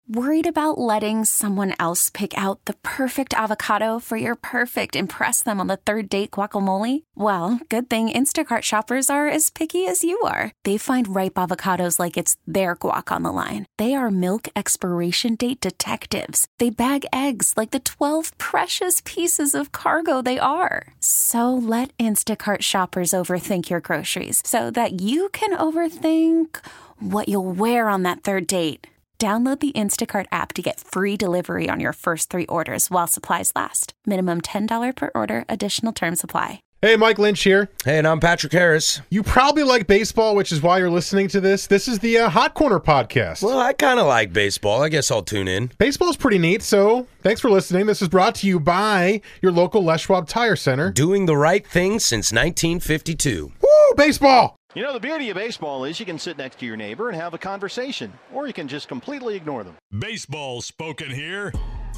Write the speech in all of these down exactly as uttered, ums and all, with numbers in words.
Worried about letting someone else pick out the perfect avocado for your perfect impress them on the third date guacamole? Well, good thing Instacart shoppers are as picky as you are. They find ripe avocados like it's their guac on the line. They are milk expiration date detectives. They bag eggs like the twelve precious pieces of cargo they are. So let Instacart shoppers overthink your groceries so that you can overthink what you'll wear on that third date. Download the Instacart app to get free delivery on your first three orders while supplies last. Minimum ten dollars per order. Additional terms apply. Hey, Mike Lynch here. Hey, and I'm Patrick Harris. You probably like baseball, which is why you're listening to this. This is the uh, Hot Corner podcast. Well, I kind of like baseball. I guess I'll tune in. Baseball's pretty neat, so thanks for listening. This is brought to you by your local Les Schwab Tire Center. Doing the right thing since nineteen fifty-two. Woo, baseball! You know, the beauty of baseball is you can sit next to your neighbor and have a conversation, or you can just completely ignore them. Baseball spoken here.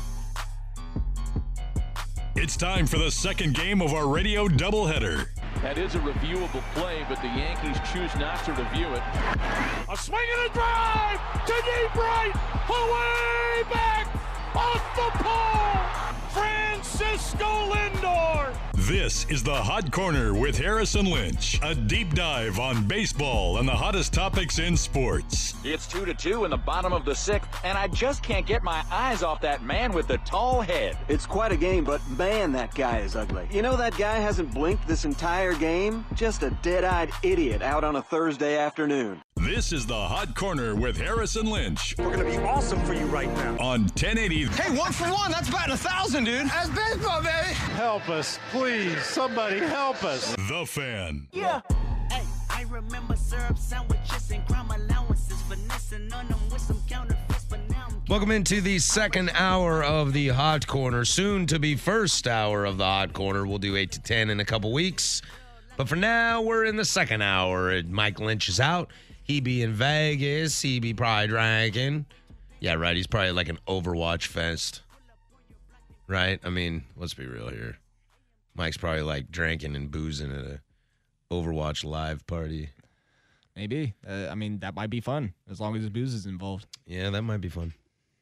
It's time for the second game of our radio doubleheader. That is a reviewable play, but the Yankees choose not to review it. A swing and a drive to deep right, away back, off the pole, Francisco Lindor. This is the Hot Corner with Harrison Lynch, a deep dive on baseball and the hottest topics in sports. It's two to two in the bottom of the sixth, and I just can't get my eyes off that man with the tall head. It's quite a game, but man, that guy is ugly. You know that guy hasn't blinked this entire game? Just a dead-eyed idiot out on a Thursday afternoon. This is the Hot Corner with Harrison Lynch. We're going to be awesome for you right now. On ten eighty. Hey, one for one. That's batting a thousand, dude. That's baseball, baby. Help us, please. Somebody help us. The Fan. Yeah. Hey, I remember syrup sandwiches and crime allowances, finessing on them with some counterfeits, but now I'm... Welcome into the second hour of the Hot Corner. Soon to be first hour of the Hot Corner. We'll do eight to ten in a couple weeks. But for now, we're in the second hour. Mike Lynch is out. He be in Vegas. He be probably drinking. Yeah, right. He's probably like an Overwatch fest. Right? I mean, let's be real here. Mike's probably like drinking and boozing at a Overwatch live party. Maybe. Uh, I mean, that might be fun as long as the booze is involved. Yeah, that might be fun.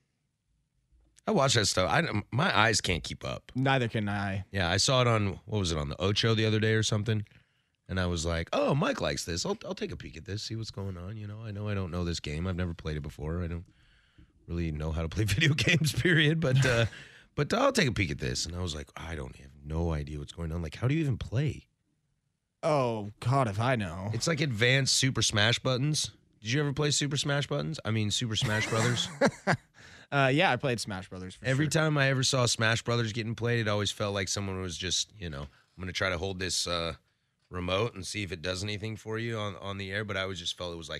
I watch that stuff. I my eyes can't keep up. Neither can I. Yeah, I saw it on, what was it, on the Ocho the other day or something? And I was like, oh, Mike likes this. I'll I'll take a peek at this, see what's going on. You know, I know I don't know this game. I've never played it before. I don't really know how to play video games, period. But uh, but I'll take a peek at this. And I was like, I don't have no idea what's going on. Like, how do you even play? Oh, God, if I know. It's like advanced Super Smash Buttons. Did you ever play Super Smash Buttons? I mean, Super Smash Brothers? uh, yeah, I played Smash Brothers. For Every sure. time I ever saw Smash Brothers getting played, it always felt like someone was just, you know, I'm going to try to hold this uh, remote and see if it does anything for you on, on the air. But I always just felt it was like,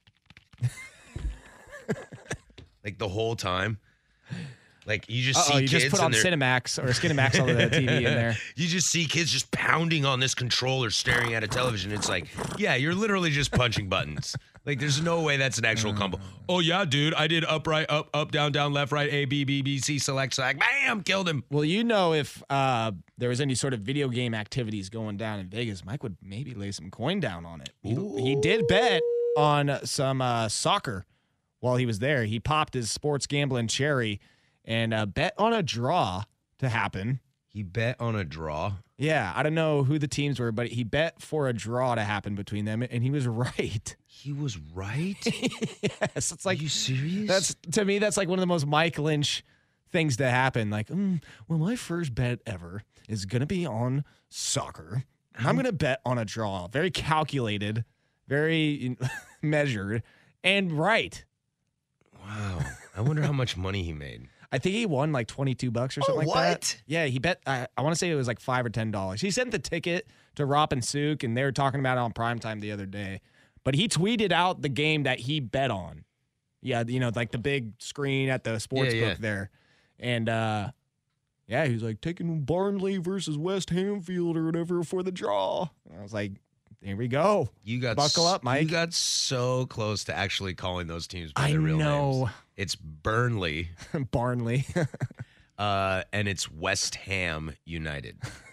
like the whole time. Like, you just Uh-oh, see you kids just put on Cinemax or Skinemax on the T V in there. You just see kids just pounding on this controller, staring at a television. It's like, yeah, you're literally just punching buttons. Like, there's no way that's an actual combo. Oh, yeah, dude, I did up, right, up, up, down, down, left, right, A, B, B, B, C, select, select. Bam, killed him. Well, you know, if uh, there was any sort of video game activities going down in Vegas, Mike would maybe lay some coin down on it. He, he did bet on some uh, soccer while he was there. He popped his sports gambling cherry and uh, bet on a draw to happen. He bet on a draw? Yeah, I don't know who the teams were, but he bet for a draw to happen between them, and he was right. He was right? Yes. It's like, are you serious? That's, to me, that's like one of the most Mike Lynch things to happen. Like, mm, well, my first bet ever is going to be on soccer. I'm going to bet on a draw. Very calculated, very measured, and right. Wow. I wonder how much money he made. I think he won like twenty-two bucks or something oh, like what? that. Yeah, he bet, I, I want to say it was like five or ten dollars. He sent the ticket to Rop and Sook, and they were talking about it on primetime the other day. But he tweeted out the game that he bet on. Yeah, you know, like the big screen at the sports yeah, book yeah. there. And, uh, yeah, he was like, taking Barnley versus West Hamfield or whatever for the draw. And I was like, here we go. You got Buckle up, Mike. You got so close to actually calling those teams by I their real know. names. It's Burnley. Barnley. uh, and it's West Ham United.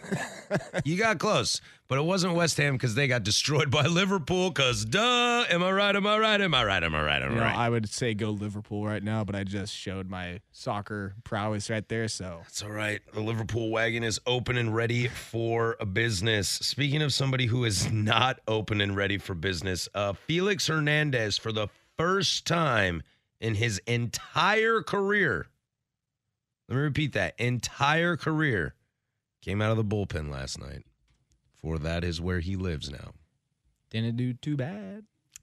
You got close, but it wasn't West Ham because they got destroyed by Liverpool. Because duh, am I right? Am I right? Am I right? Am I right? Am I You know, right? I would say go Liverpool right now, but I just showed my soccer prowess right there. So It's all right. The Liverpool wagon is open and ready for a business. Speaking of somebody who is not open and ready for business, uh, Felix Hernandez, for the first time in his entire career, let me repeat that, entire career, came out of the bullpen last night. For that is where he lives now. didn't do too bad.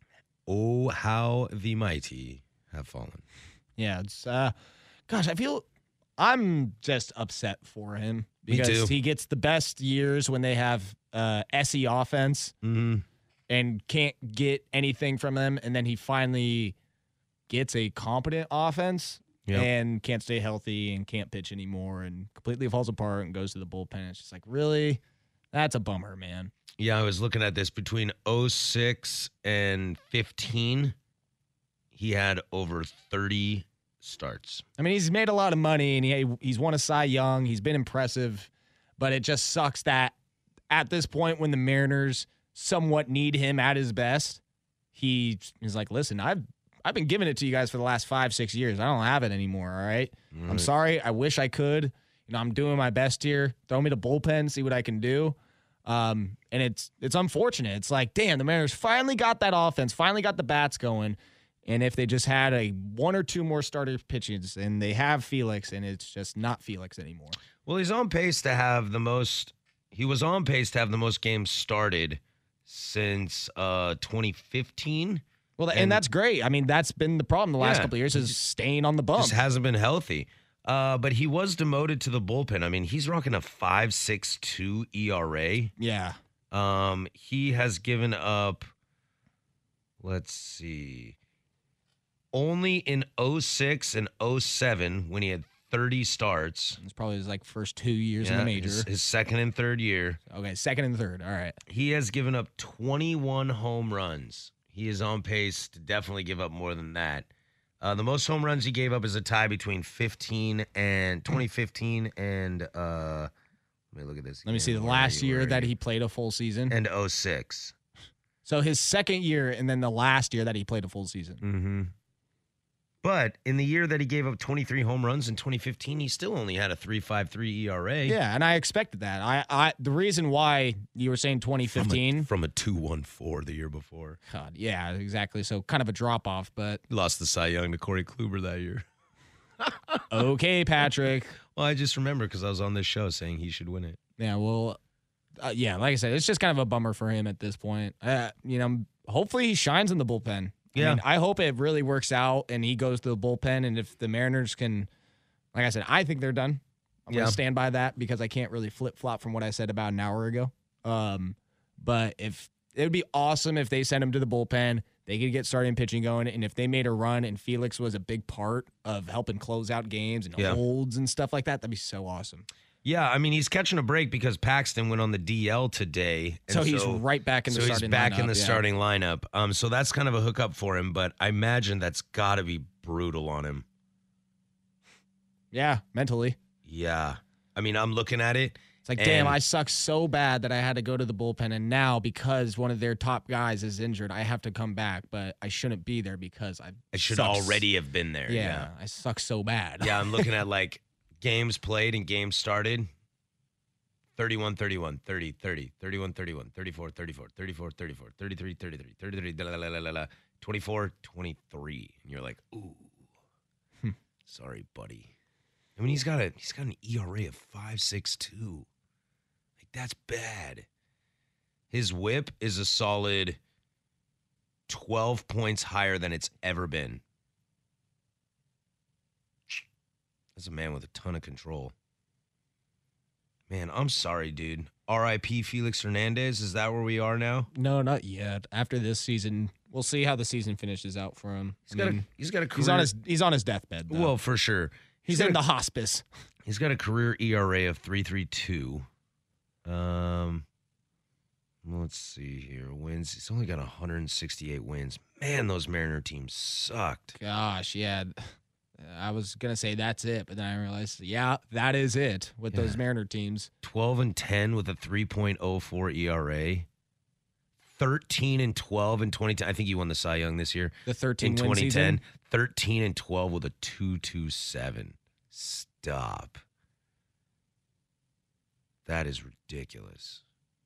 Oh, how the mighty have fallen. Yeah, it's uh, gosh, I feel I'm just upset for him Me because too. he gets the best years when they have uh, S E offense Mm-hmm. and can't get anything from them, and then he finally gets a competent offense. Yep. And can't stay healthy and can't pitch anymore and completely falls apart and goes to the bullpen. It's just like, really? That's a bummer, man. Yeah, I was looking at this. Between oh six and fifteen, he had over thirty starts. I mean, he's made a lot of money and he he's won a Cy Young. He's been impressive, but it just sucks that at this point when the Mariners somewhat need him at his best, he is like, listen, I've I've been giving it to you guys for the last five, six years. I don't have it anymore, all right? All I'm right. sorry. I wish I could. You know, I'm doing my best here. Throw me the bullpen, see what I can do. Um, and it's it's unfortunate. It's like, damn, the Mariners finally got that offense, finally got the bats going. And if they just had a one or two more starter pitches, and they have Felix, and it's just not Felix anymore. Well, he's on pace to have the most. He was on pace to have the most games started since uh, twenty fifteen. Well, and, and that's great. I mean, that's been the problem the last Yeah. couple of years is staying on the bump. Just hasn't been healthy. Uh, but he was demoted to the bullpen. I mean, he's rocking a five point six two E R A. Yeah. Um, he has given up, let's see, only in oh six and oh seven when he had thirty starts. It's probably his like first two years in Yeah, the major. His, his second and third year. Okay, second and third. All right. He has given up twenty-one home runs. He is on pace to definitely give up more than that. Uh, the most home runs he gave up is a tie between fifteen and twenty fifteen and uh, let me look at this. Let me see the Where are last you? year Where are that you? he played a full season. And oh six. So his second year and then the last year that he played a full season. Mm-hmm. But in the year that he gave up twenty-three home runs in twenty fifteen, he still only had a three point five three E R A. Yeah, and I expected that. I, I the reason why you were saying twenty fifteen from a, from a two point one four the year before. God, yeah, exactly. So kind of a drop off, but He lost the Cy Young to Corey Kluber that year. okay, Patrick. Well, I just remember because I was on this show saying he should win it. Yeah, well, uh, yeah, like I said, it's just kind of a bummer for him at this point. Uh, you know, hopefully he shines in the bullpen. Yeah. I mean, I hope it really works out and he goes to the bullpen. And if the Mariners can, like I said, I think they're done. I'm Yeah. going to stand by that because I can't really flip flop from what I said about an hour ago. Um, but if it would be awesome if they sent him to the bullpen, they could get starting pitching going. And if they made a run and Felix was a big part of helping close out games and Yeah. holds and stuff like that, that'd be so awesome. Yeah, I mean, he's catching a break because Paxton went on the D L today. and So he's right back in the so starting he's back in lineup, the yeah. starting lineup. Um, so that's kind of a hookup for him, but I imagine that's got to be brutal on him. Yeah, mentally. Yeah. I mean, I'm looking at it. It's like, and- damn, I suck so bad that I had to go to the bullpen. And now, because one of their top guys is injured, I have to come back. But I shouldn't be there because I I should suck s- already have been there. Yeah, Yeah. I suck so bad. Yeah, I'm looking at like games played and games started. thirty-one, thirty-one, thirty, thirty, thirty-one, thirty-one, thirty-four, thirty-four, thirty-four, thirty-four, thirty-three, thirty-three, thirty-three, da, la, la, la, la, la, twenty-four, twenty-three. And you're like, ooh, sorry, buddy. I mean, he's got a he's got an E R A of five point six two. Like, that's bad. His whip is a solid twelve points higher than it's ever been. That's a man with a ton of control. Man, I'm sorry, dude. R I P Felix Hernandez. Is that where we are now? No, not yet. After this season, we'll see how the season finishes out for him. He's I got a mean, he's got a career. he's on his he's on his deathbed. Though. well, for sure. he's got in a- the hospice. He's got a career E R A of three point three two. Um, let's see here. Wins. He's only got one hundred sixty-eight wins. Man, those Mariner teams sucked. Gosh, yeah. I was going to say that's it, but then I realized, yeah, that is it with Yeah. those Mariner teams. twelve and ten with a three point oh four E R A. thirteen and twelve in twenty ten. I think you won the Cy Young this year. The thirteen in win twenty ten. season? thirteen and twelve with a two point two seven. Stop. That is ridiculous.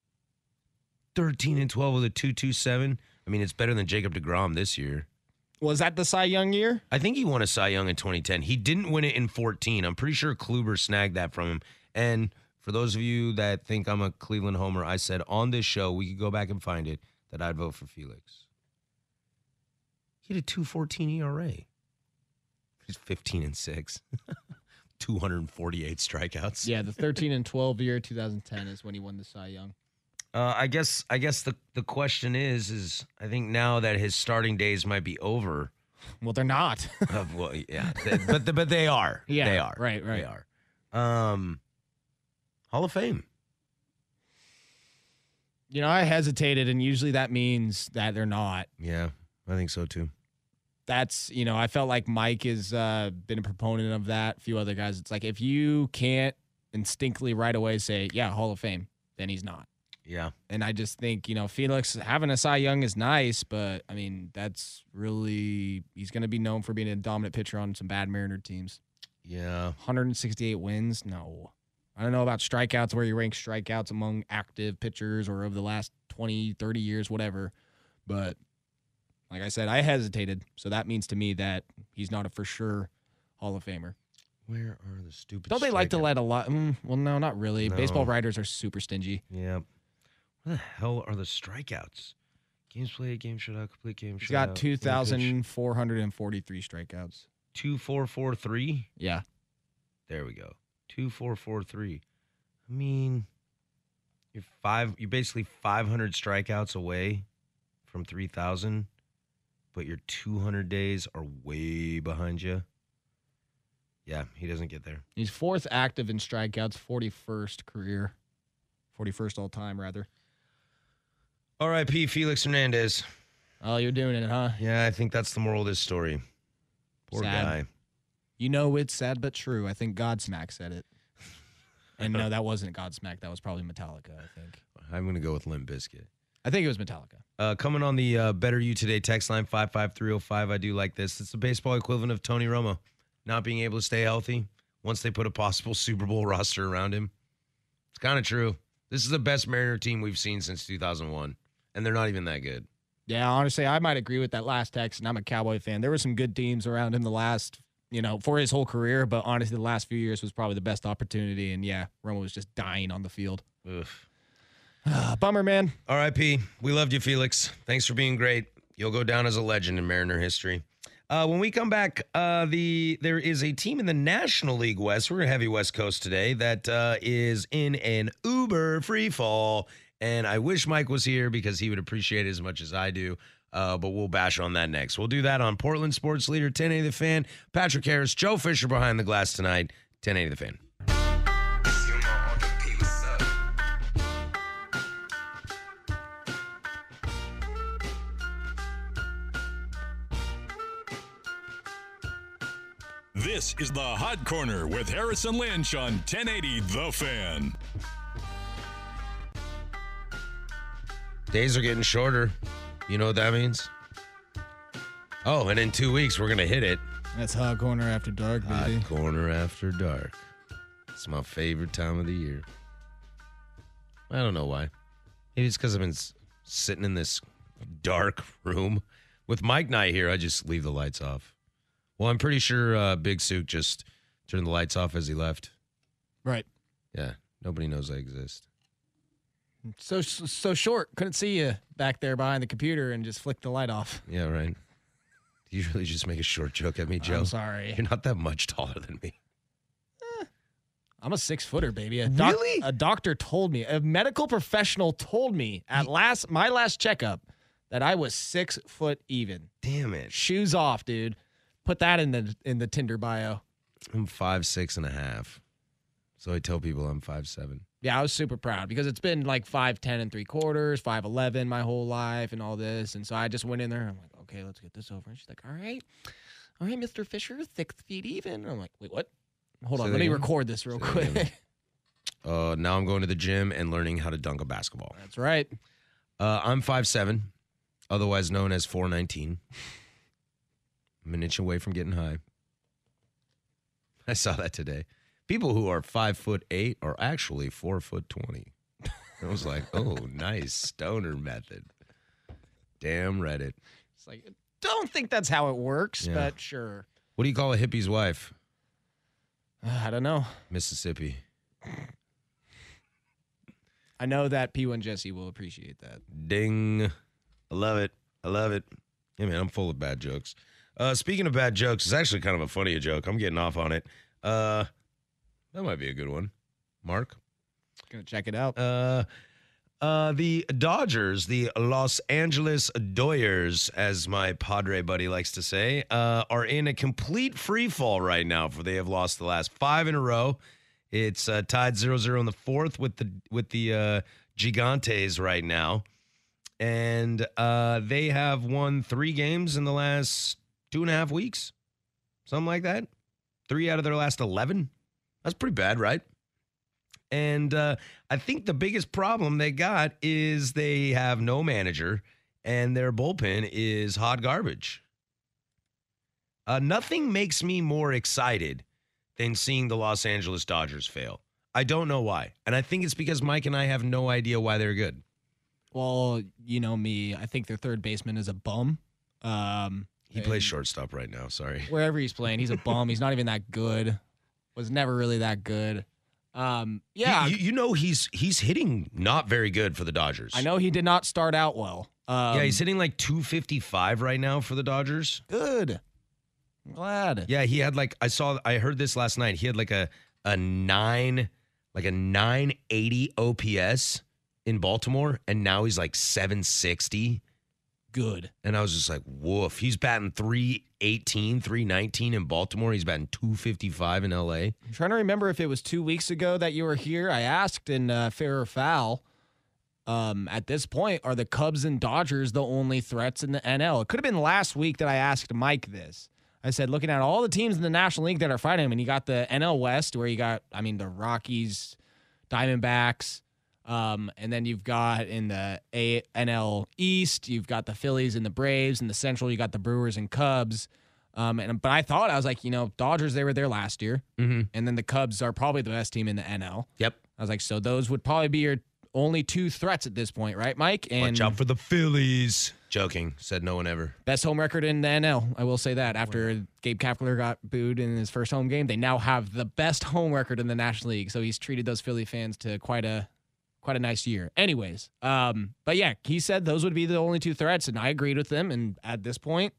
thirteen and twelve with a two point two seven. I mean, it's better than Jacob deGrom this year. Was that the Cy Young year? I think he won a Cy Young in twenty ten. He didn't win it in fourteen. I'm pretty sure Kluber snagged that from him. And for those of you that think I'm a Cleveland homer, I said on this show, we could go back and find it, that I'd vote for Felix. He had a two fourteen E R A. He's fifteen and six. two hundred forty-eight strikeouts. Yeah, the thirteen and twelve year, two thousand ten is when he won the Cy Young. Uh, I guess I guess the, the question is, is I think now that his starting days might be over. Well, they're not. uh, well, yeah, they, but but they are. Yeah, they are. right, right. They are. Um, Hall of Fame. You know, I hesitated, and usually that means that they're not. Yeah, I think so too. That's, you know, I felt like Mike has uh, been a proponent of that. A few other guys. It's like if you can't instinctively right away say, yeah, Hall of Fame, then he's not. Yeah. And I just think, you know, Felix having a Cy Young is nice, but, I mean, that's really – he's going to be known for being a dominant pitcher on some bad Mariner teams. Yeah. one hundred sixty-eight wins? No. I don't know about strikeouts, where you rank strikeouts among active pitchers or over the last twenty, thirty years, whatever. But, like I said, I hesitated. So that means to me that he's not a for sure Hall of Famer. Where are the stupid Don't they like to strikeout- let a lot mm, – well, no, not really. No. Baseball writers are super stingy. Yeah. Where the hell are the strikeouts? Games played, game shutout, complete game shutout. He's got two thousand four hundred forty-three strikeouts. two four four three. Yeah. There we go. two four four three. I mean, you're five. You're basically five hundred strikeouts away from three thousand, but your two hundred days are way behind you. Yeah, he doesn't get there. He's fourth active in strikeouts, forty-first career. forty-first all time, rather. R I P Felix Hernandez. Oh, you're doing it, huh? Yeah, I think that's the moral of this story. Poor Sad. guy. You know, it's sad but true. I think Godsmack said it. And no, that wasn't Godsmack. That was probably Metallica, I think. I'm going to go with Limp Bizkit. I think it was Metallica. Uh, coming on the uh, Better You Today text line, five five three oh five. I do like this. It's the baseball equivalent of Tony Romo not being able to stay healthy once they put a possible Super Bowl roster around him. It's kind of true. This is the best Mariner team we've seen since two thousand one, and they're not even that good. Yeah, honestly, I might agree with that last text, and I'm a Cowboy fan. There were some good teams around him the last, you know, for his whole career, but honestly, the last few years was probably the best opportunity, and yeah, Romo was just dying on the field. Ugh. Bummer, man. R I P We loved you, Felix. Thanks for being great. You'll go down as a legend in Mariner history. Uh, when we come back, uh, the there is a team in the National League West. We're a heavy West Coast today that uh, is in an uber free fall. And I wish Mike was here because he would appreciate it as much as I do. Uh, but we'll bash on that next. We'll do that on Portland Sports Leader, ten eighty The Fan. Patrick Harris, Joe Fisher behind the glass tonight, ten eighty The Fan. This is the Hot Corner with Harrison Lynch on ten eighty The Fan. Days are getting shorter. You know what that means? Oh, and in two weeks, we're going to hit it. That's Hot Corner After Dark, baby. Hot Corner After Dark. It's my favorite time of the year. I don't know why. Maybe it's because I've been s- sitting in this dark room. With Mike Knight here, I just leave the lights off. Well, I'm pretty sure uh, Big Sook just turned the lights off as he left. Right. Yeah, nobody knows I exist. So so short. Couldn't see you back there behind the computer and just flick the light off. Yeah, right. Do you really just make a short joke at me, Joe? I'm sorry. You're not that much taller than me. Eh, I'm a six footer, baby. A doc- Really? A doctor told me, a medical professional told me at last my last checkup that I was six foot even. Damn it. Shoes off, dude. Put that in the in the Tinder bio. I'm five, six and a half. So I tell people I'm five, seven. Yeah, I was super proud because it's been like five ten and three quarters, five eleven my whole life and all this. And so I just went in there. I'm like, okay, let's get this over. And she's like, all right, all right, Mister Fisher, thick feet even. I'm like, wait, what? Hold Say on, that let me again? record this real Say that quick. again. Uh, now I'm going to the gym and learning how to dunk a basketball. That's right. Uh, I'm five seven, otherwise known as four nineteen. I'm an inch away from getting high. I saw that today. People who are five foot eight are actually four foot twenty. I was like, oh, nice stoner method. Damn Reddit. It's like, don't think that's how it works, Yeah. but sure. What do you call a hippie's wife? Uh, I don't know. Mississippi. I know that P one Jesse will appreciate that. Ding. I love it. I love it. Yeah, man, I'm full of bad jokes. Uh, speaking of bad jokes, it's actually kind of a funny joke. I'm getting off on it. Uh, that might be a good one. Mark? Gonna check it out. Uh, uh, the Dodgers, the Los Angeles Doyers, as my Padre buddy likes to say, uh, are in a complete free fall right now, for they have lost the last five in a row. It's uh, tied zero zero in the fourth with the with the uh, Gigantes right now. And uh, they have won three games in the last two and a half weeks. Something like that. Three out of their last eleven. That's pretty bad, right? And uh, I think the biggest problem they got is they have no manager, and their bullpen is hot garbage. Uh, nothing makes me more excited than seeing the Los Angeles Dodgers fail. I don't know why. And I think it's because Mike and I have no idea why they're good. Well, you know me. I think their third baseman is a bum. Um, He plays shortstop right now. Sorry. Wherever he's playing, he's a bum. He's not even that good. Was never really that good. Um, yeah, You, you know he's he's hitting not very good for the Dodgers. I know he did not start out well. Um, yeah, he's hitting like two fifty-five right now for the Dodgers. Good. I'm glad. Yeah, he had like I saw I heard this last night. He had like a a nine like a nine eighty O P S in Baltimore, and now he's like seven sixty. Good. And I was just like, woof. He's batting three eighteen, three nineteen in Baltimore. He's batting two fifty-five in L A. I'm trying to remember if it was two weeks ago that you were here. I asked in uh, Fair or Foul, um, at this point, are the Cubs and Dodgers the only threats in the N L? It could have been last week that I asked Mike this. I said, looking at all the teams in the National League that are fighting him, and you got the N L West where you got, I mean, the Rockies, Diamondbacks, Um, and then you've got in the A- N L East, you've got the Phillies and the Braves. In the Central, you got the Brewers and Cubs. Um, and but I thought, I was like, you know, Dodgers, they were there last year. Mm-hmm. And then the Cubs are probably the best team in the N L. Yep. I was like, so those would probably be your only two threats at this point, right, Mike? And watch out for the Phillies. Joking. Said no one ever. Best home record in the N L. I will say that. After Gabe Kapler got booed in his first home game, they now have the best home record in the National League. So he's treated those Philly fans to quite a quite a nice year. Anyways, um, but yeah, he said those would be the only two threats, and I agreed with him. And at this point,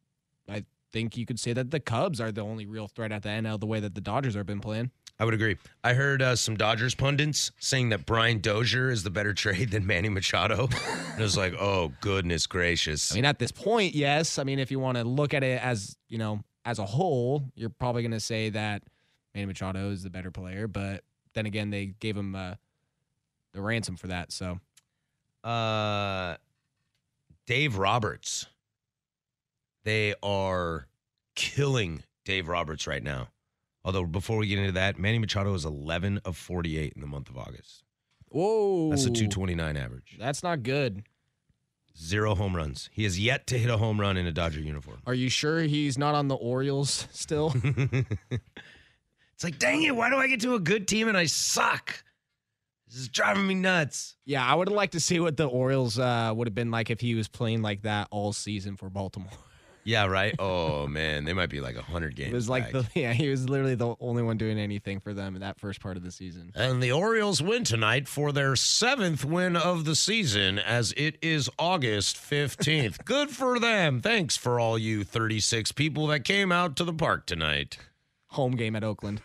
I think you could say that the Cubs are the only real threat at the N L the way that the Dodgers have been playing. I would agree. I heard uh, some Dodgers pundits saying that Brian Dozier is the better trade than Manny Machado. And it was like, oh, goodness gracious. I mean, at this point, yes. I mean, if you want to look at it as, you know, as a whole, you're probably going to say that Manny Machado is the better player. But then again, they gave him uh, the ransom for that. So, uh, Dave Roberts. They are killing Dave Roberts right now. Although, before we get into that, Manny Machado is eleven of forty-eight in the month of August. Whoa. That's a two twenty-nine average. That's not good. Zero home runs. He has yet to hit a home run in a Dodger uniform. Are you sure he's not on the Orioles still? It's like, dang it, why do I get to a good team and I suck? This is driving me nuts. Yeah, I would have liked to see what the Orioles uh, would have been like if he was playing like that all season for Baltimore. Yeah, right? Oh, man. They might be like one hundred games It was like, back. the yeah, he was literally the only one doing anything for them in that first part of the season. And the Orioles win tonight for their seventh win of the season, as it is August fifteenth. Good for them. Thanks for all you thirty-six people that came out to the park tonight. Home game at Oakland.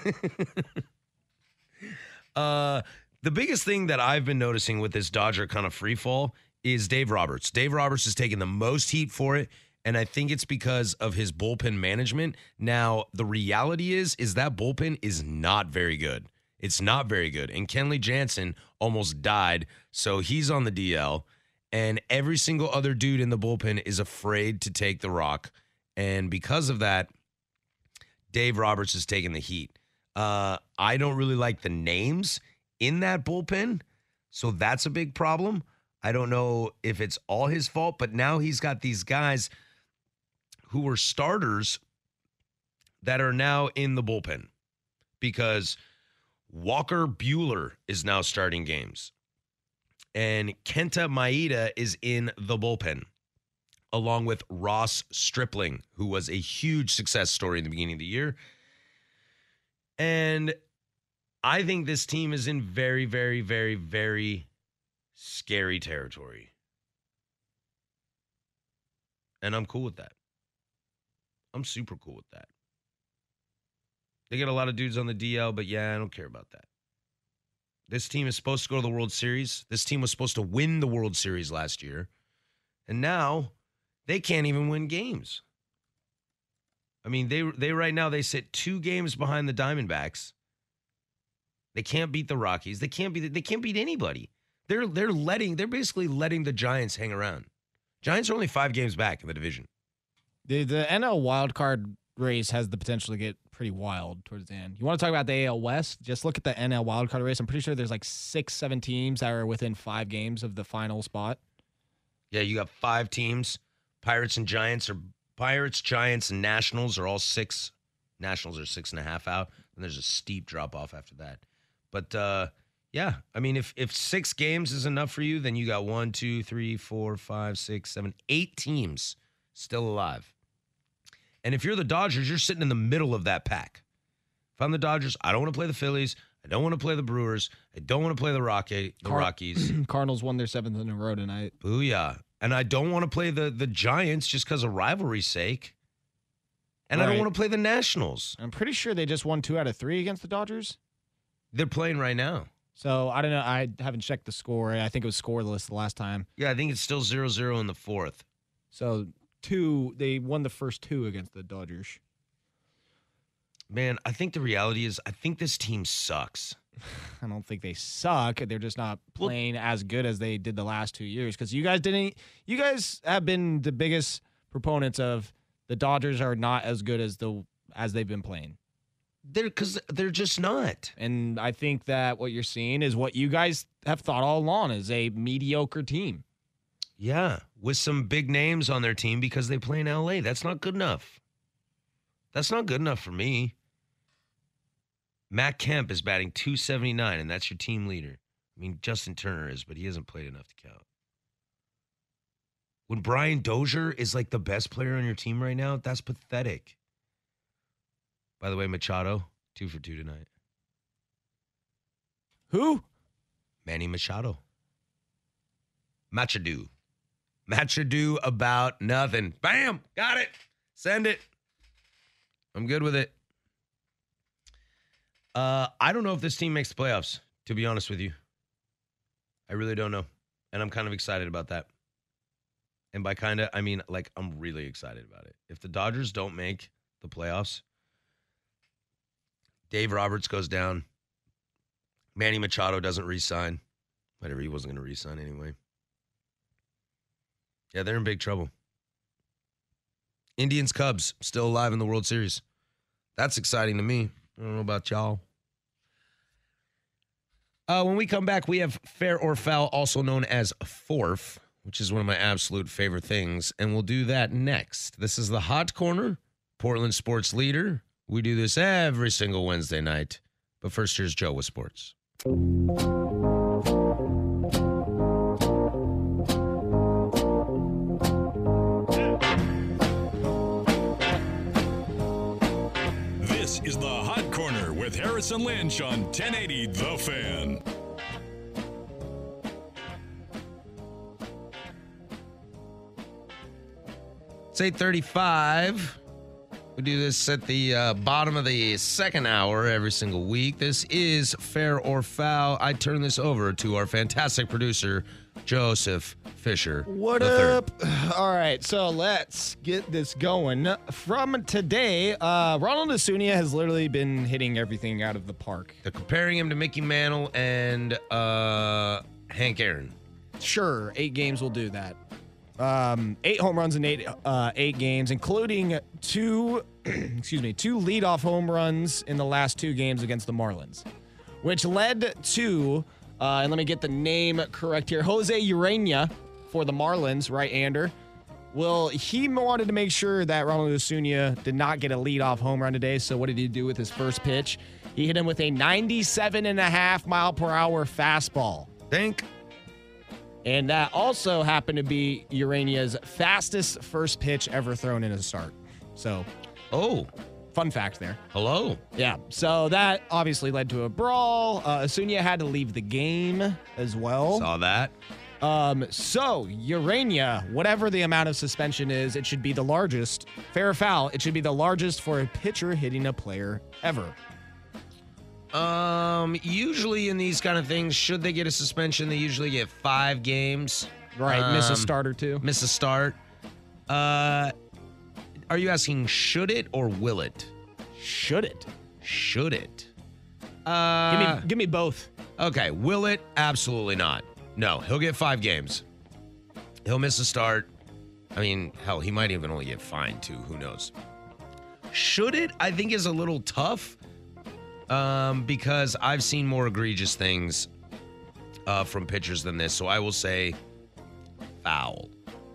uh, the biggest thing that I've been noticing with this Dodger kind of free fall is Dave Roberts. Dave Roberts has taken the most heat for it. And I think it's because of his bullpen management. Now, the reality is, is that bullpen is not very good. It's not very good. And Kenley Jansen almost died, so he's on the D L. And every single other dude in the bullpen is afraid to take the rock. And because of that, Dave Roberts is taking the heat. Uh, I don't really like the names in that bullpen, so that's a big problem. I don't know if it's all his fault, but now he's got these guys who were starters that are now in the bullpen because Walker Buehler is now starting games. And Kenta Maeda is in the bullpen, along with Ross Stripling, who was a huge success story in the beginning of the year. And I think this team is in very, very, very, very scary territory. And I'm cool with that. I'm super cool with that. They get a lot of dudes on the D L, but yeah, I don't care about that. This team is supposed to go to the World Series. This team was supposed to win the World Series last year. And now they can't even win games. I mean, they they right now, they sit two games behind the Diamondbacks. They can't beat the Rockies. They can't beat they can't beat anybody. They're they're letting they're basically letting the Giants hang around. Giants are only five games back in the division. The the N L wildcard race has the potential to get pretty wild towards the end. You want to talk about the A L West? Just look at the N L wildcard race. I'm pretty sure there's like six, seven teams that are within five games of the final spot. Yeah, you got five teams. Pirates and Giants are Pirates, Giants, and Nationals are all six. Nationals are six and a half out, and there's a steep drop off after that. But uh, yeah, I mean, if if six games is enough for you, then you got one, two, three, four, five, six, seven, eight teams still alive. And if you're the Dodgers, you're sitting in the middle of that pack. If I'm the Dodgers, I don't want to play the Phillies. I don't want to play the Brewers. I don't want to play the Rocky, the Car- Rockies. Cardinals won their seventh in a row tonight. Booyah. And I don't want to play the, the Giants just because of rivalry's sake. And right. I don't want to play the Nationals. I'm pretty sure they just won two out of three against the Dodgers. They're playing right now. So, I don't know. I haven't checked the score. I think it was scoreless the last time. Yeah, I think it's still zero zero in the fourth. So, two, they won the first two against the Dodgers. Man, I think the reality is I think this team sucks. I don't think they suck. They're just not playing well, as good as they did the last two years. Because you guys didn't. You guys have been the biggest proponents of the Dodgers are not as good as the as they've been playing. They're because they're just not. And I think that what you're seeing is what you guys have thought all along is a mediocre team. Yeah, with some big names on their team because they play in L A. That's not good enough. That's not good enough for me. Matt Kemp is batting two seventy-nine, and that's your team leader. I mean, Justin Turner is, but he hasn't played enough to count. When Brian Dozier is like the best player on your team right now, that's pathetic. By the way, Machado, two for two tonight. Who? Manny Machado. Machado. Machado about nothing. Bam! Got it. Send it. I'm good with it. Uh, I don't know if this team makes the playoffs, to be honest with you. I really don't know. And I'm kind of excited about that. And by kind of, I mean, like, I'm really excited about it. If the Dodgers don't make the playoffs, Dave Roberts goes down, Manny Machado doesn't re-sign. Whatever, he wasn't going to re-sign anyway. Yeah, they're in big trouble. Indians, Cubs, still alive in the World Series. That's exciting to me. I don't know about y'all. Uh, when we come back, we have Fair or Foul, also known as Forf, which is one of my absolute favorite things, and we'll do that next. This is the Hot Corner, Portland sports leader. We do this every single Wednesday night. But first, here's Joe with sports. This is the Hot Corner with Harrison Lynch on ten eighty The Fan. It's eight thirty-five. We do this at the uh, bottom of the second hour every single week. This is Fair or Foul. I turn this over to our fantastic producer, Joseph Fisher. What up? All right, so let's get this going. From today, uh, Ronald Acuna has literally been hitting everything out of the park. They're comparing him to Mickey Mantle and uh, Hank Aaron. Sure, eight games will do that. Um, eight home runs in eight uh, eight games, including two, excuse me, two leadoff home runs in the last two games against the Marlins, which led to, uh, and let me get the name correct here, Jose Urena for the Marlins, right-hander. Well, he wanted to make sure that Ronald Acuna did not get a leadoff home run today, so what did he do with his first pitch? He hit him with a ninety-seven and a half mile per hour fastball. Think. And that also happened to be Urena's fastest first pitch ever thrown in a start. So, oh, fun fact there. Hello. Yeah. So that obviously led to a brawl. Uh, Acuna had to leave the game as well. Saw that. Um, so Urena, whatever the amount of suspension is, it should be the largest. Fair or foul, it should be the largest for a pitcher hitting a player ever. Um, usually in these kind of things, should they get a suspension, they usually get five games. Right, um, miss a start or two. Miss a start. Uh, are you asking should it or will it? Should it? Should it? Uh, give me, give me both. Okay, will it? Absolutely not. No, he'll get five games. He'll miss a start. I mean, hell, he might even only get fined too. Who knows? Should it? I think is a little tough. Um, because I've seen more egregious things uh, from pitchers than this, so I will say foul.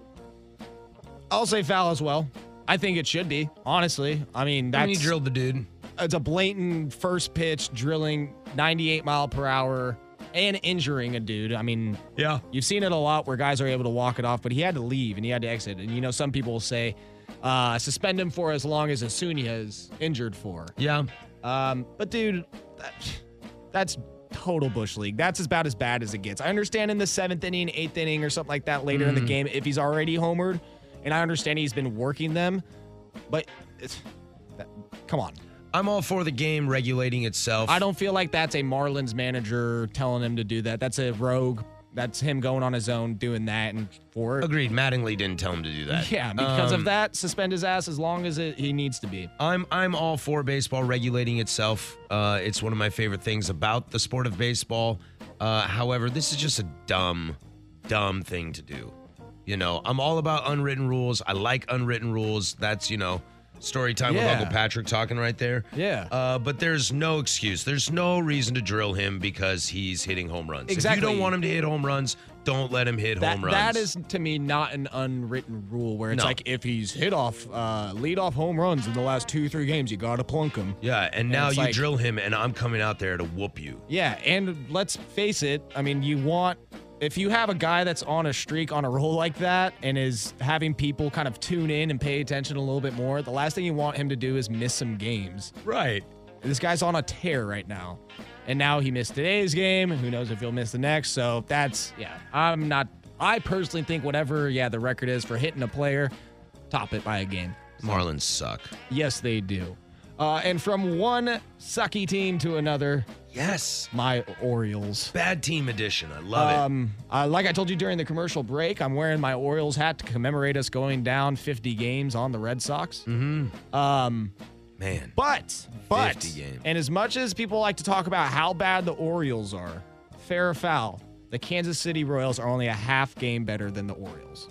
I'll say foul as well. I think it should be, honestly. I mean, that's... I mean, he drilled the dude. It's a blatant first pitch, drilling ninety-eight mile per hour and injuring a dude. I mean, yeah, you've seen it a lot where guys are able to walk it off, but he had to leave and he had to exit. And, you know, some people will say, uh, suspend him for as long as Acuna is injured for. Yeah. Um, but dude, that, that's total bush league. That's about as bad as it gets. I understand in the seventh inning, eighth inning, or something like that later mm. in the game, if he's already homered, and I understand he's been working them, but it's, that, come on. I'm all for the game regulating itself. I don't feel like that's a Marlins manager telling him to do that. That's a rogue. That's him going on his own doing that. And for Agreed. Mattingly didn't tell him to do that. Yeah, because um, of that, suspend his ass as long as it, he needs to be. I'm I'm all for baseball regulating itself. Uh, it's one of my favorite things about the sport of baseball. Uh, however, this is just a dumb, dumb thing to do. You know, I'm all about unwritten rules. I like unwritten rules. That's, you know, story time yeah. with Uncle Patrick talking right there. Yeah. Uh, but there's no excuse. There's no reason to drill him because he's hitting home runs. Exactly. If you don't want him to hit home runs, don't let him hit that, home runs. That is, to me, not an unwritten rule where it's no. like if he's hit off, uh, lead off home runs in the last two, three games, you got to plunk him. Yeah, and, and now you like, drill him, and I'm coming out there to whoop you. Yeah, and let's face it, I mean, you want... If you have a guy that's on a streak, on a roll like that, and is having people kind of tune in and pay attention a little bit more, the last thing you want him to do is miss some games. Right. This guy's on a tear right now. And now he missed today's game. Who knows if he'll miss the next. So that's, yeah, I'm not, I personally think whatever, yeah, the record is for hitting a player, top it by a game. So, Marlins suck. Yes, they do. Uh, and from one sucky team to another. Yes. My Orioles. Bad team edition. I love um, it. Uh, like I told you during the commercial break, I'm wearing my Orioles hat to commemorate us going down fifty games on the Red Sox. Mm-hmm. Um, Man. But, but, fifty games. And as much as people like to talk about how bad the Orioles are, fair or foul, the Kansas City Royals are only a half game better than the Orioles.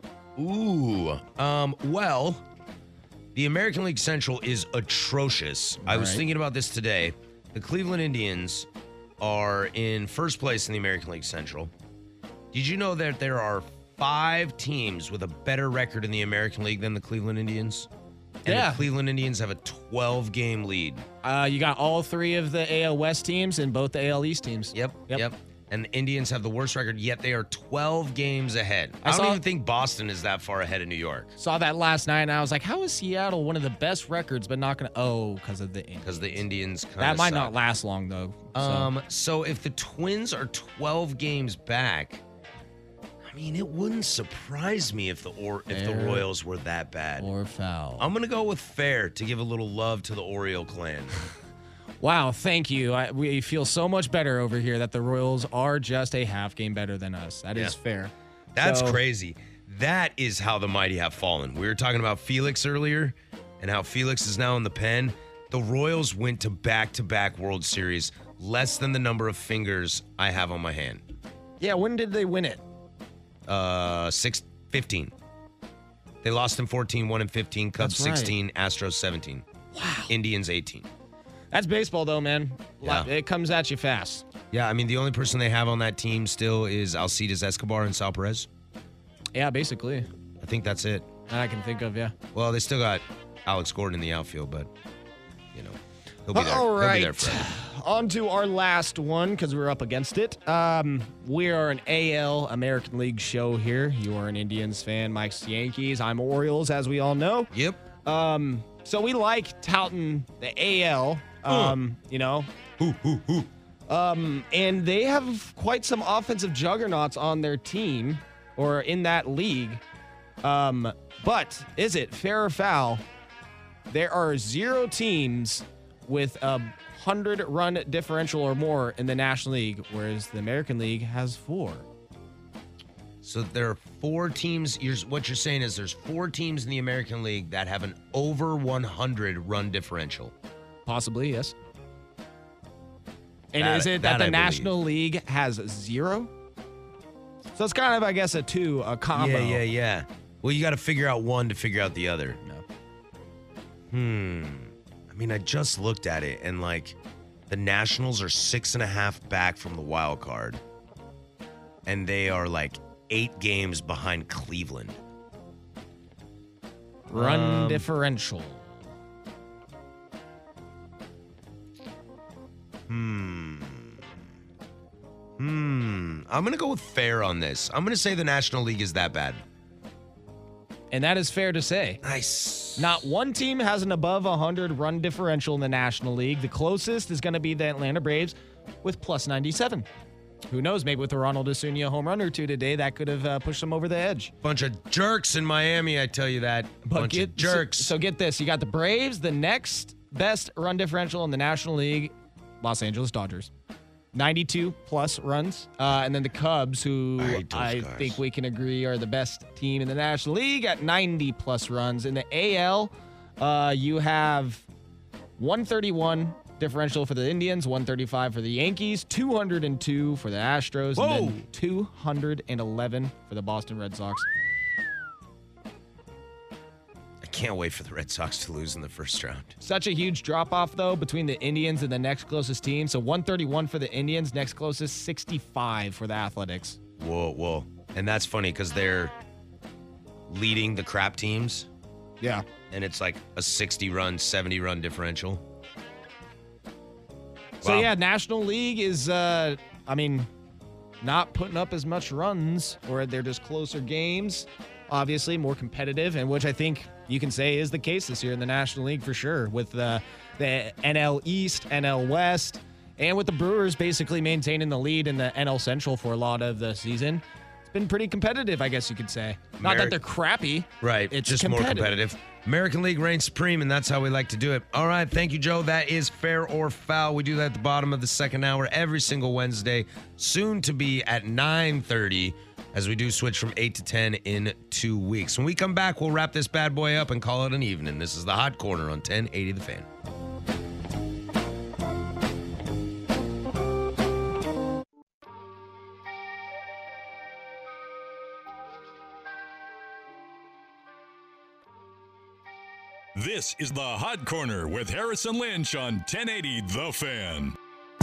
Ooh. Um, well, the American League Central is atrocious. All I was right. thinking about this today. The Cleveland Indians are in first place in the American League Central. Did you know that there are five teams with a better record in the American League than the Cleveland Indians? And yeah. the Cleveland Indians have a twelve-game lead. Uh, you got all three of the A L West teams and both the A L East teams. Yep, yep. yep. And the Indians have the worst record, yet they are twelve games ahead. I, I don't saw, even think Boston is that far ahead of New York. Saw that last night, and I was like, how is Seattle one of the best records, but not going to... Oh, because of the Indians. Because the Indians kind of That might suck. not last long, though. So. Um, so if the Twins are twelve games back, I mean, it wouldn't surprise me if the or if the Royals were that bad. Or foul. I'm going to go with fair to give a little love to the Oriole clan. Wow, thank you. I, we feel so much better over here that the Royals are just a half game better than us. That yeah. is fair. That's so, crazy. That is how the mighty have fallen. We were talking about Felix earlier and how Felix is now in the pen. The Royals went to back-to-back World Series, less than the number of fingers I have on my hand. Yeah, when did they win it? Uh, six, fifteen. They lost in fourteen, won in fifteen, Cubs That's right. sixteen, Astros seventeen. Wow. Indians eighteen. That's baseball, though, man. Yeah. It comes at you fast. Yeah, I mean, the only person they have on that team still is Alcides Escobar and Sal Perez. Yeah, basically. I think that's it. That I can think of, yeah. Well, they still got Alex Gordon in the outfield, but, you know, he'll be there. All He'll right. be there forever. On to our last one, because we're up against it. Um, we are an A L American League show here. You are an Indians fan. Mike's Yankees. I'm Orioles, as we all know. Yep. Um, so we like touting the A L, um, you know. Ooh, ooh, ooh. Um, and they have quite some offensive juggernauts on their team or in that league. Um, but is it fair or foul? There are zero teams with a hundred-run differential or more in the National League, whereas the American League has four. So there are four teams. You're, what you're saying is there's four teams in the American League that have an over one hundred run differential. Possibly, yes. And That- is it that, that the I National League has zero? So it's kind of, I guess, a two, a combo. Yeah, yeah, yeah. Well, you got to figure out one to figure out the other. No. Hmm. I mean, I just looked at it, and like, the Nationals are six and a half back from the wild card, and they are like eight games behind Cleveland. Run Um, differential. Hmm. Hmm. I'm gonna go with fair on this. I'm gonna say the National League is that bad. And that is fair to say. Nice. Not one team has an above one hundred run differential in the National League. The closest is going to be the Atlanta Braves with plus ninety-seven. Who knows? Maybe with a Ronald Acuna home run or two today, that could have uh, pushed them over the edge. Bunch of jerks in Miami, I tell you that. But Bunch get, of jerks. So, so get this. You got the Braves, the next best run differential in the National League, Los Angeles Dodgers. ninety-two plus runs. Uh, and then the Cubs, who I hate those I guys. think we can agree are the best team in the National League at ninety plus runs. In the A L, uh, you have one thirty-one differential for the Indians, one thirty-five for the Yankees, two hundred two for the Astros, Whoa. and then two hundred eleven for the Boston Red Sox. I can't wait for the Red Sox to lose in the first round. Such a huge drop-off, though, between the Indians and the next closest team. So one thirty-one for the Indians, next closest sixty-five for the Athletics. Whoa, whoa. And that's funny because they're leading the crap teams, Yeah. and it's like a sixty-run, seventy-run differential. So, Wow. yeah, National League is, uh, I mean, not putting up as much runs, or they're just closer games, obviously, more competitive, and which I think you can say is the case this year in the National League for sure, with uh, the N L East, N L West, and with the Brewers basically maintaining the lead in the N L Central for a lot of the season. It's been pretty competitive, I guess you could say. Not Ameri- that they're crappy. Right. It's just more competitive. American League reigns supreme, and that's how we like to do it. All right. Thank you, Joe. That is fair or foul. We do that at the bottom of the second hour every single Wednesday, soon to be at nine thirty, as we do switch from eight to ten in two weeks. When we come back, we'll wrap this bad boy up and call it an evening. This is the Hot Corner on ten eighty The Fan. This is the Hot Corner with Harrison Lynch on ten eighty The Fan.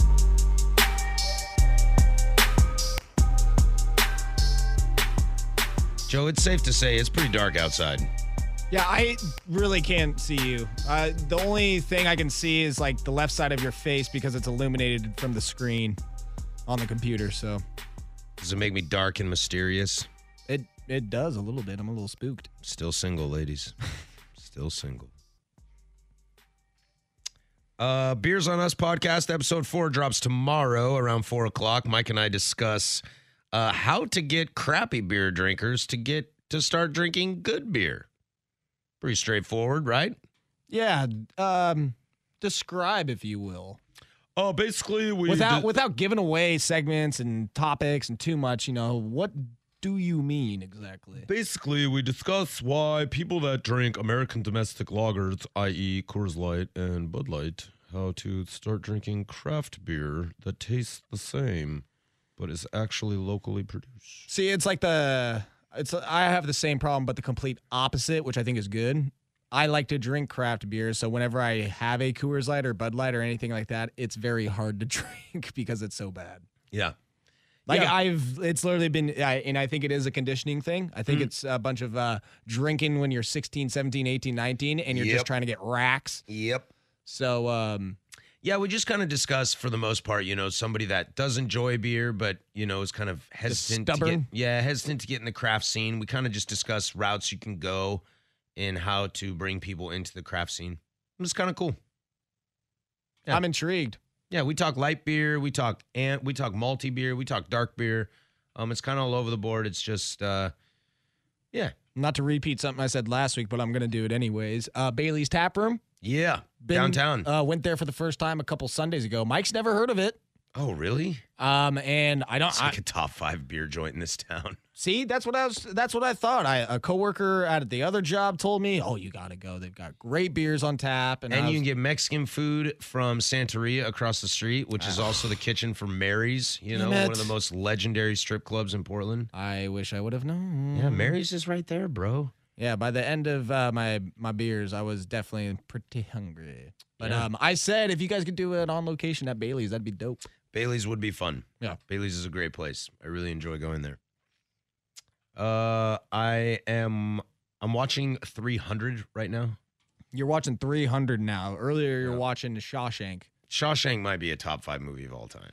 Joe, it's safe to say it's pretty dark outside. Yeah, I really can't see you. Uh, the only thing I can see is like the left side of your face because it's illuminated from the screen on the computer. So Does it make me dark and mysterious? it it does a little bit. I'm a little spooked. Still single, ladies. Still single. Uh, Beers on Us podcast episode four drops tomorrow around four o'clock. Mike and I discuss uh, how to get crappy beer drinkers to get to start drinking good beer. Pretty straightforward, right? Yeah. Um, describe, if you will. Oh, basically, we Without did- without giving away segments and topics and too much, you know, what do you mean exactly? Basically, we discuss why people that drink American domestic lagers, that is. Coors Light and Bud Light, how to start drinking craft beer that tastes the same, but is actually locally produced. See, it's like the It's I have the same problem, but the complete opposite, which I think is good. I like to drink craft beer, so whenever I have a Coors Light or Bud Light or anything like that, it's very hard to drink because it's so bad. Yeah. Like yeah. I've, it's literally been, I, and I think it is a conditioning thing. I think Mm. it's a bunch of uh, drinking when you're sixteen, seventeen, eighteen, nineteen, and you're Yep. just trying to get racks. Yep. So, um, yeah, we just kind of discussed for the most part, you know, somebody that does enjoy beer, but, you know, is kind of hesitant to get, stubborn? yeah, hesitant to get in the craft scene. We kind of just discussed routes you can go in how to bring people into the craft scene. It was kind of cool. Yeah. I'm intrigued. Yeah, we talk light beer, we talk and we talk malty beer, we talk dark beer. Um, it's kind of all over the board. It's just, uh, yeah, Not to repeat something I said last week, but I'm going to do it anyways. Uh, Bailey's Tap Room. yeah, Been, downtown. Uh, went there for the first time a couple Sundays ago. Mike's never heard of it. Oh, really? Um, and I don't It's I, like a top five beer joint in this town. see. That's what I was. That's what I thought. I a coworker at the other job told me, "Oh, you got to go. They've got great beers on tap." And, And I you was, can get Mexican food from Santeria across the street, which is also the kitchen for Mary's, you know, Damn one it. of the most legendary strip clubs in Portland. I wish I would have known. Yeah, Mary's is right there, bro. Yeah, by the end of uh, my my beers, I was definitely pretty hungry. But Yeah. um, I said if you guys could do it on location at Bailey's, that'd be dope. Bailey's would be fun. Yeah. Bailey's is a great place. I really enjoy going there. Uh, I am I'm watching three hundred right now. You're watching three hundred now. Earlier, you're Yeah. watching Shawshank. Shawshank might be a top five movie of all time.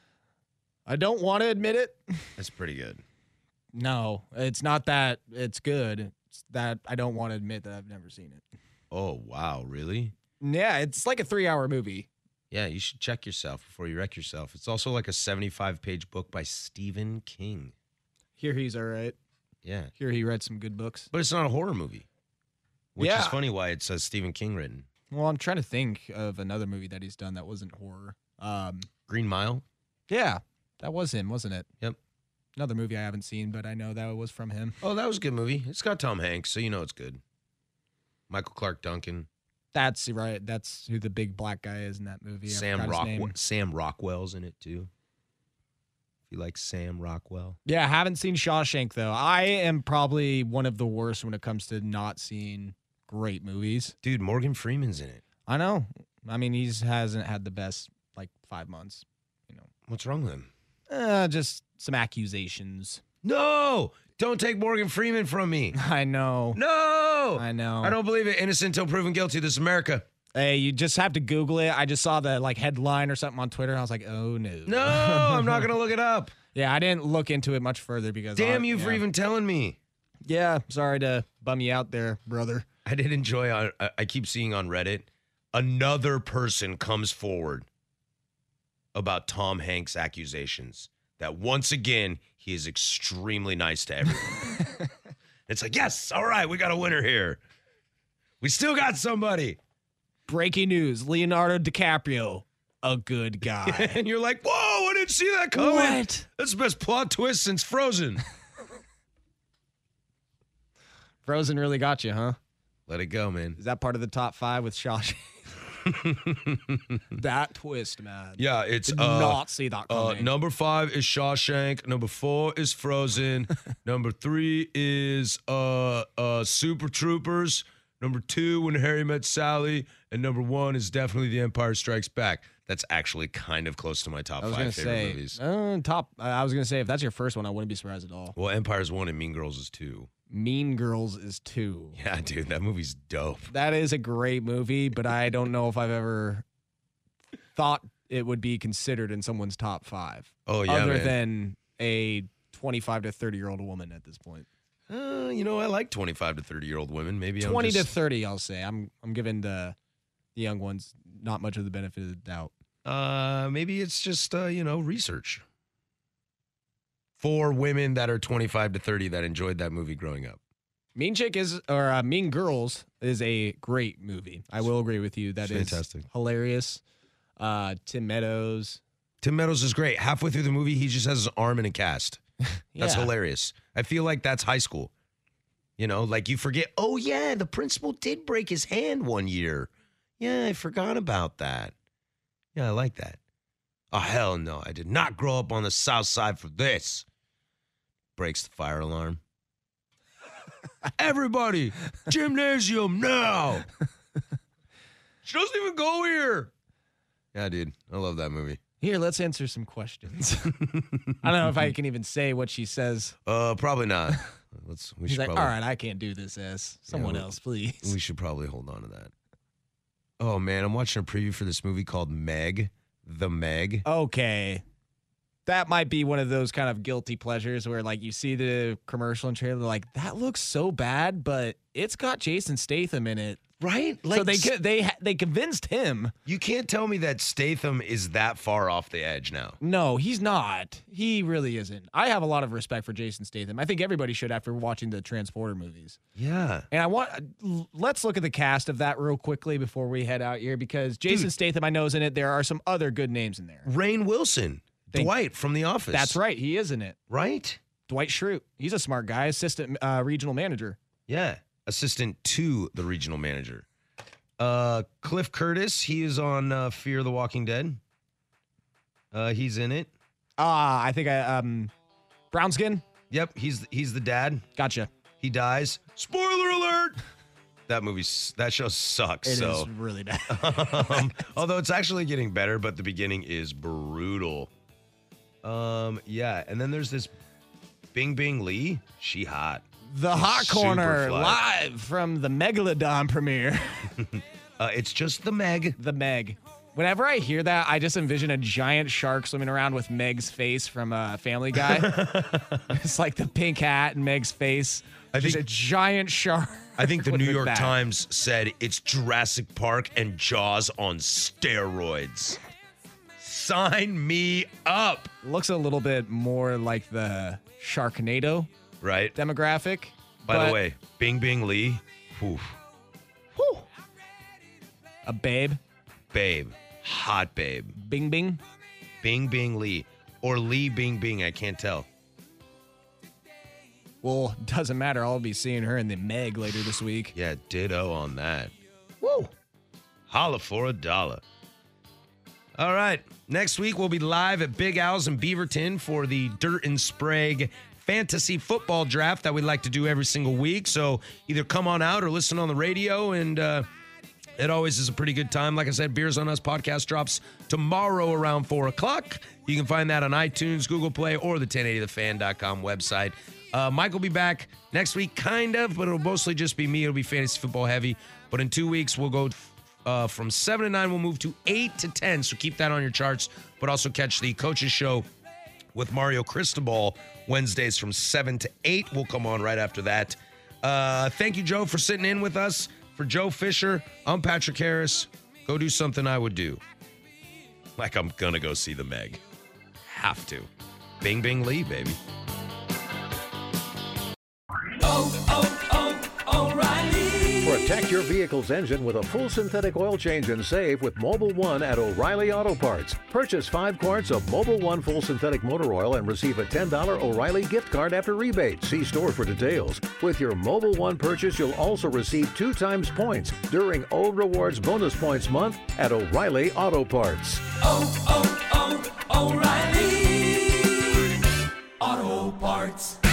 I don't want to admit it. That's pretty good. No, it's not that it's good. It's that I don't want to admit that I've never seen it. Oh, wow, really? Yeah, it's like a three-hour movie. Yeah, you should check yourself before you wreck yourself. It's also like a seventy-five page book by Stephen King. Here he's all right. Yeah. Here he read some good books. But it's not a horror movie. Which Yeah. is funny why it says Stephen King written. Well, I'm trying to think of another movie that he's done that wasn't horror. Um, Green Mile? yeah, that was him, wasn't it? Yep. Another movie I haven't seen, but I know that it was from him. Oh, that was a good movie. It's got Tom Hanks, so you know it's good. Michael Clark Duncan. That's right. That's who the big black guy is in that movie. I Sam forgot his Rockwell. name. Sam Rockwell's in it too. If you like Sam Rockwell. Yeah, I haven't seen Shawshank though. I am probably one of the worst when it comes to not seeing great movies. Dude, Morgan Freeman's in it. I know. I mean, he's hasn't had the best like five months. You know, What's wrong with him? uh, just some accusations. No! Don't take Morgan Freeman from me. I know. No! I know. I don't believe it. Innocent until proven guilty. This is America. Hey, you just have to Google it. I just saw the like headline or something on Twitter. And I was like, oh no. No, I'm not going to look it up. Yeah, I didn't look into it much further because. Damn I, you for yeah. even telling me. Yeah, sorry to bum you out there, brother. I did enjoy, uh, I I keep seeing on Reddit, another person comes forward about Tom Hanks' accusations that once again, he is extremely nice to everyone. It's like, yes, all right, we got a winner here. We still got somebody. Breaking news: Leonardo DiCaprio, a good guy. And you're like, whoa, I didn't see that coming. What? That's the best plot twist since Frozen. Frozen really got you, huh? Let it go, man. Is that part of the top five with Shawshank? That twist, man. Yeah, it's Did uh, not see that uh, coming. number five is Shawshank. Number four is Frozen. Number three is uh, uh, Super Troopers. Number two, When Harry Met Sally. And number one is definitely The Empire Strikes Back. That's actually kind of close to my top I was five gonna favorite say movies. Uh, top. I was gonna say if that's your first one, I wouldn't be surprised at all. Well, Empire's one and Mean Girls is two. Mean Girls is two. Yeah, dude, that movie's dope. That is a great movie, but I don't know if I've ever thought it would be considered in someone's top five. Oh, yeah, other man. than a twenty-five to thirty year old woman at this point. Uh, you know, I like twenty-five to thirty year old women. Maybe I'm twenty just, to thirty, I'll say. I'm I'm giving the the young ones not much of the benefit of the doubt. Uh, maybe it's just uh, you know, research for women that are twenty-five to thirty that enjoyed that movie growing up. Mean Chick is, or uh, Mean Girls is a great movie. I will agree with you. That It's is fantastic. hilarious. Uh, Tim Meadows. Tim Meadows is great. Halfway through the movie, he just has his arm in a cast. That's Yeah. hilarious. I feel like that's high school. You know, like you forget, oh, yeah, the principal did break his hand one year. Yeah, I forgot about that. Yeah, I like that. Oh, hell no. I did not grow up on the south side for this. Breaks the fire alarm. Everybody, gymnasium now. She doesn't even go here. Yeah, dude. I love that movie. Here, let's answer some questions. I don't know if I can even say what she says. Uh, probably not. Let's. We He's should like, probably, all right, I can't do this, S. Someone Yeah, we- else, please. We should probably hold on to that. Oh, man. I'm watching a preview for this movie called Meg. The Meg. Okay. That might be one of those kind of guilty pleasures where, like, you see the commercial and trailer, like, that looks so bad, but it's got Jason Statham in it. Right? So they they they convinced him. You can't tell me that Statham is that far off the edge now. No, he's not. He really isn't. I have a lot of respect for Jason Statham. I think everybody should after watching the Transporter movies. Yeah. And I want let's look at the cast of that real quickly before we head out here because Jason Dude. Statham I know is in it. There are some other good names in there. Rainn Wilson. They- Dwight from The Office. That's right. He is in it. Right? Dwight Schrute. He's a smart guy, assistant uh, regional manager. Yeah. Assistant to the regional manager. Uh, Cliff Curtis, he is on uh, Fear the Walking Dead. Uh, he's in it. Ah, I think I um brown skin. Yep, he's he's the dad. Gotcha. He dies. Spoiler alert! That movie, that show sucks. It so. is really bad. um, although it's actually getting better, but the beginning is brutal. Um, yeah, and then there's this Bing Bing Lee. She hot. The Hot Super Corner fly. live from the Megalodon premiere. uh, it's just the Meg. The Meg. Whenever I hear that, I just envision a giant shark swimming around with Meg's face from uh, Family Guy. It's like the pink hat and Meg's face. I just think- a giant shark. I think the with New a York bat. Times said it's Jurassic Park and Jaws on steroids. Sign me up. Looks a little bit more like the Sharknado Right? demographic. By but the way, Bing Bing Lee, whew, whew, a babe. babe, hot babe. Bing Bing. Bing Bing Lee. Or Lee Bing Bing, I can't tell. Well, doesn't matter. I'll be seeing her in the Meg later this week. Yeah, ditto on that. Woo. Holla for a dollar. All right. Next week, we'll be live at Big Al's in Beaverton for the Dirt and Sprague fantasy football draft that we like to do every single week. So either come on out or listen on the radio, and uh, it always is a pretty good time. Like I said, Beers on Us podcast drops tomorrow around four o'clock. You can find that on iTunes, Google Play, or the ten eighty the fan dot com website. Uh, Mike will be back next week, kind of, but it'll mostly just be me. It'll be fantasy football heavy. But in two weeks, we'll go uh, from seven to nine. We'll move to eight to ten. So keep that on your charts. But also catch the Coaches Show with Mario Cristobal Wednesdays from seven to eight. We'll come on right after that. Uh, thank you, Joe, for sitting in with us. For Joe Fisher, I'm Patrick Harris. Go do something I would do. Like I'm going to go see the Meg. Have to. Bing, Bing, Lee, baby. Protect your vehicle's engine with a full synthetic oil change and save with Mobile One at O'Reilly Auto Parts. Purchase five quarts of Mobile One full synthetic motor oil and receive a ten dollars O'Reilly gift card after rebate. See store for details. With your Mobile One purchase, you'll also receive two times points during Old Rewards Bonus Points Month at O'Reilly Auto Parts. Oh, oh, oh, O'Reilly Auto Parts.